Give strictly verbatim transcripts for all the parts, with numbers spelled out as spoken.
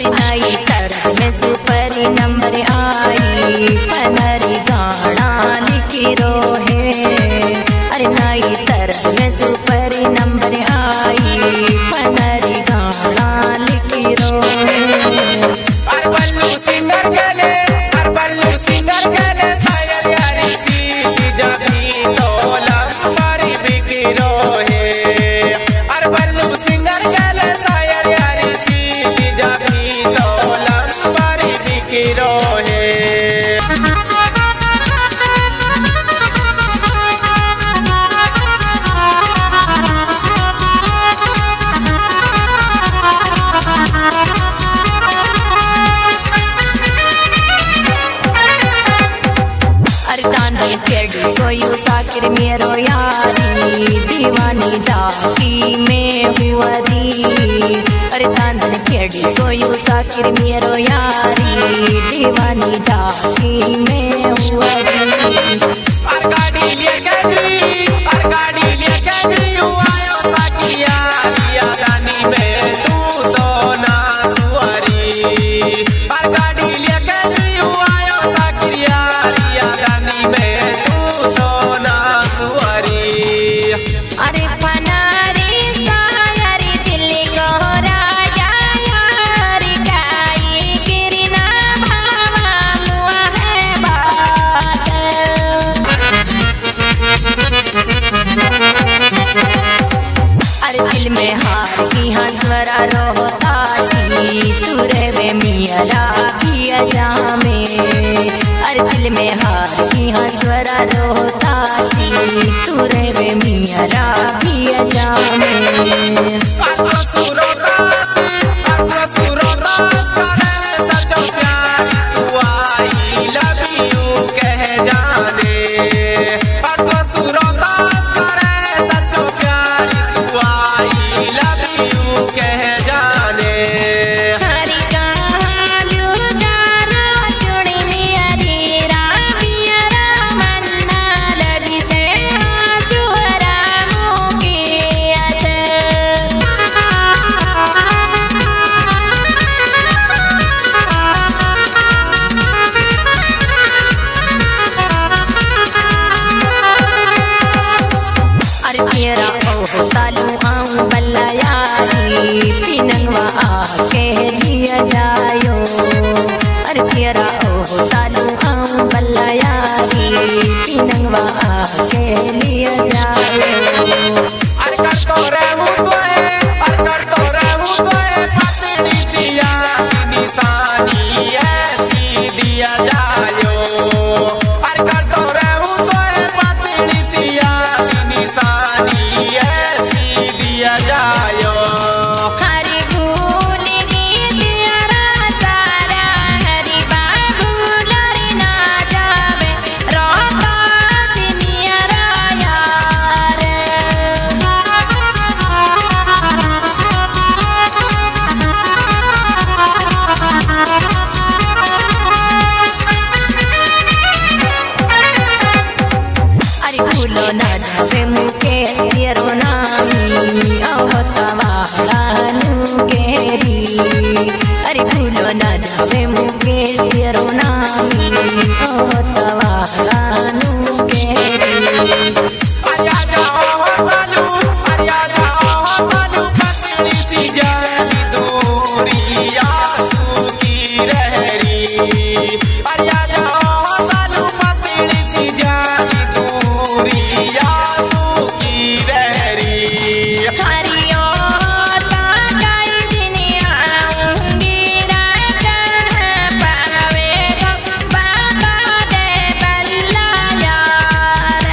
अरे नई तरह में सुपर नंबर आई पनरी गाना लिखी रोहे। अरे नई तरह में सुपर नंबर आई पनरी गाना लिखी रोहे। अरे बल्लू सिंगर गले अरे बल्लू सिंगर गले शायर यारी सी जाती तो लंबारी बिकी रोहे। अरे बल्लू सिंगर गले शायर यारी सी जाती तो लंबारी बिकी रोहे। कोयू साकिर मेरो यारी दीवानी जाकी में हुआरी। अरे तांदन केड़ी कोयू साकिर मेरो यारी दीवानी जाकी में हुआरी। अरे गाड़ी लिए गई अरे गाड़ी लिए गई आयो साकिया दिया गानी में तू तो ना सुअरी। अरे गाड़ी लिए गई आयो साकिया दिया गानी में अरे पनारी सायरी दिल्ली को राजा यारी गाई गिरना भावा मुआ है बात। अरे दिल में हार की हंसवरा रोता सी तुरे में मियारा पिया जामे। अरे दिल में हार की हंसवरा रोता सी तुरे में मियारा पिया जामे। तेरा ओह तालू आऊं बल्ला यारी पिनंगवा आके लिया जायो। अरे तेरा ओह तालू आऊं बल्ला यारी पिनंगवा आके लिया जायो। अरे कर तो रहूं तो है अरे कर तो रहूं तो है पतली सी यार की निशानी ऐसी दिया जायो। अरे कर तो रहूं तो है पतली सी यार की निशानी ऐसी दिया जायो। हरी भूल तेरा सारा हरी बाबू लड़ी ना जावे रोता सिनियरा यार। अरे भूलो ना जावे मुकेश तेरो नामी आवता वाला केरी। अरे भूलो ना जावे मुकेश तेरो नामी आवता वाला केरी। अरे जाओ तालू अरे जाओ तालू पतली सी जाती दूरी आंसू की रहरी। अरे जाओ तालू पतली सी जाती दूरी आंसू की रहरी। हरियो ताकाई दिन आऊंगी रात पावेगा बाबा दे बल्ला यार।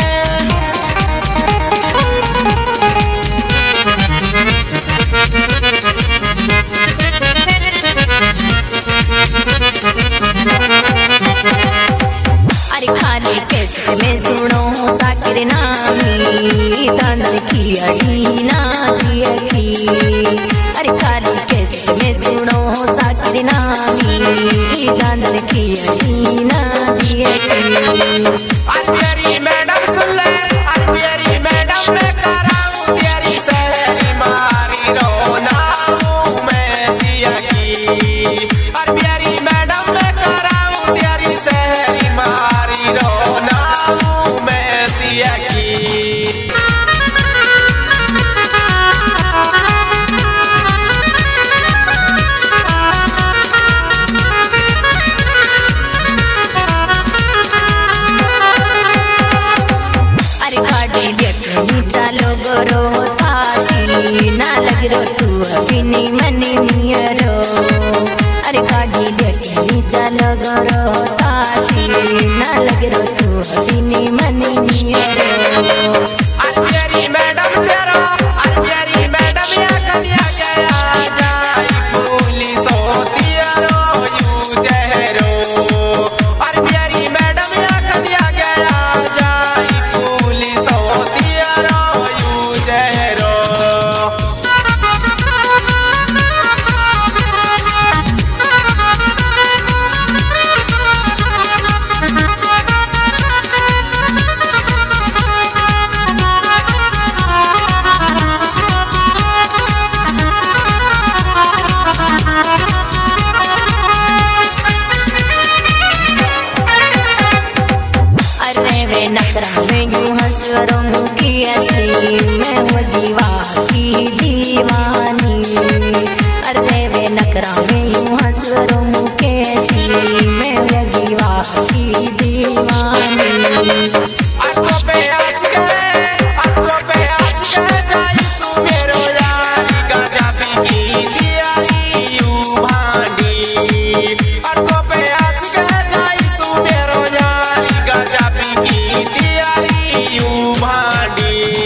अरे खाली कैसे में सुनो साकिर नामी तंद की अड़ी ना दिया की। अरे खाली कैसे में सुनो साकिर नामी तंद की अड़ी ना दिया की। अरे मैडम सुन ले अरे मैडम मैं कराऊं तेरी सहेली मारी रोना मैं सिया की। तू अभिनी मनी मियरो अरे गाड़ी लेके नीचा लगरो तासी ना लगरो तू अभिनी मनी मियरो अरे मैडम तेरा अरे मैडम या कन्या गया जाई पुलिस होती रो यू जहरो अरे प्यारी मैडम या कन्या गया जाई पुलिस होती रो यू जहरो नखरा में यूं हंसरों की ऐसी मैं हूँ दीवा की दीवानी अरे वे नखरा में यूं हंसरों के ऐसी मैं हूँ दीवा की दीवानी अतो पे आस गए अतो पे आस गए जाई तू मेरो यारी गाजा पी की दियारी यू भांडी अतो पे आस गए जाई तू मेरो यारी गाजा पी की यू भांडी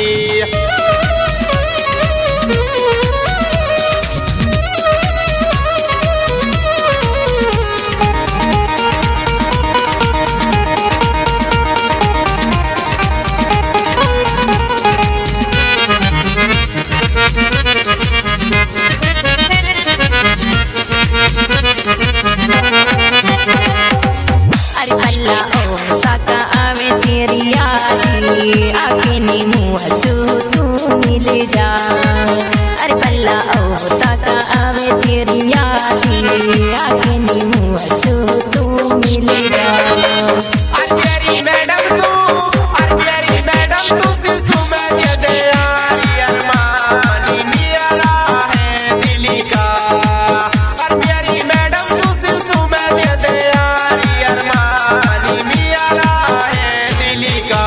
अरे अल्लाह ओ साका आवे तेरी यारी आगे नी मुँह तू मिल जा अरे पल्ला ओ साका आवे तेरी यारी आगे नी मुँह तू मिल जा अरे मैडम तू अरे मैडम तू सिसु में ये दे यारी अरमानी मेरा है दिली का अरे मैडम तू सिसु में ये दे यारी अरमानी मेरा है दिली का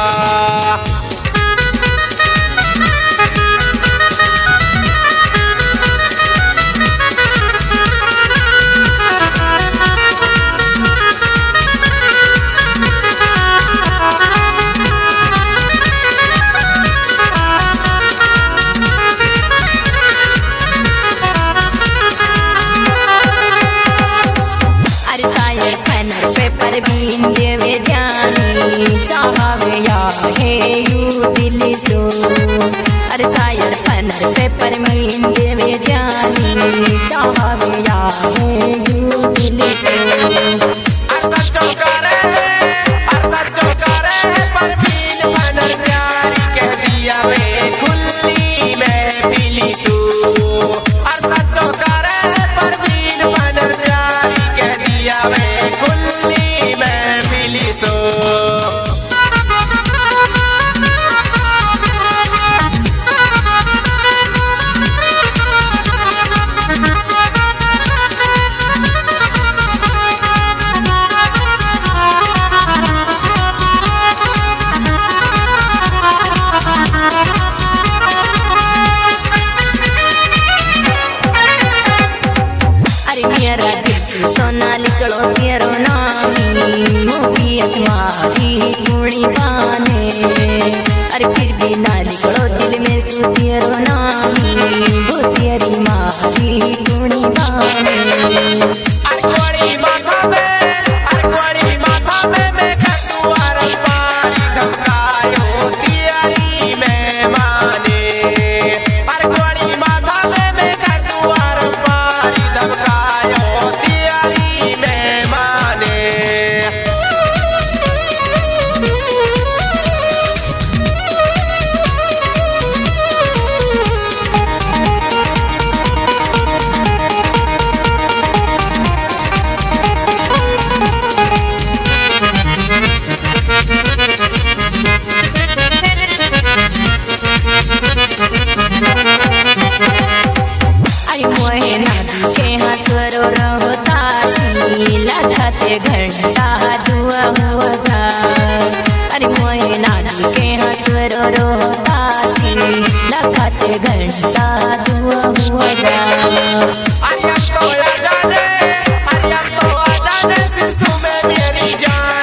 पेपर बीन देवे जानी चाहवे या हे यू दिल सो अरे शायर पनर पेपर बीन देवे जानी चाहवे या हे यू दिल सो असा चौकारे असा चौकारे पर बीन पनर प्यारी कह दिया वे खुली में पीली तू असा चौकारे पर बीन पनर प्यारी कह दिया वे खुली में पीली सो सोना निकलो तेरो नामी मोगी असमाही कुड़ी पाने अरे फिर भी ना निकलो दिल में सु तेरो नामी वो तेरी माही कुड़ी पाने अरे माथा में अरे माथा में मैं कटुआर पानी धमकायो तियारी में माने अरे माथा में मैं कटुआर पानी धमकायो तियारी में माने घंटा दुआ हुआ था अरे मोए नानी के हाथ रो रो तासी लखत घंटा दुआ हुआ जाएगा। अरे अब तो आ जाने, अरे अब तो आ जाने सिद्धू में मेरी जान।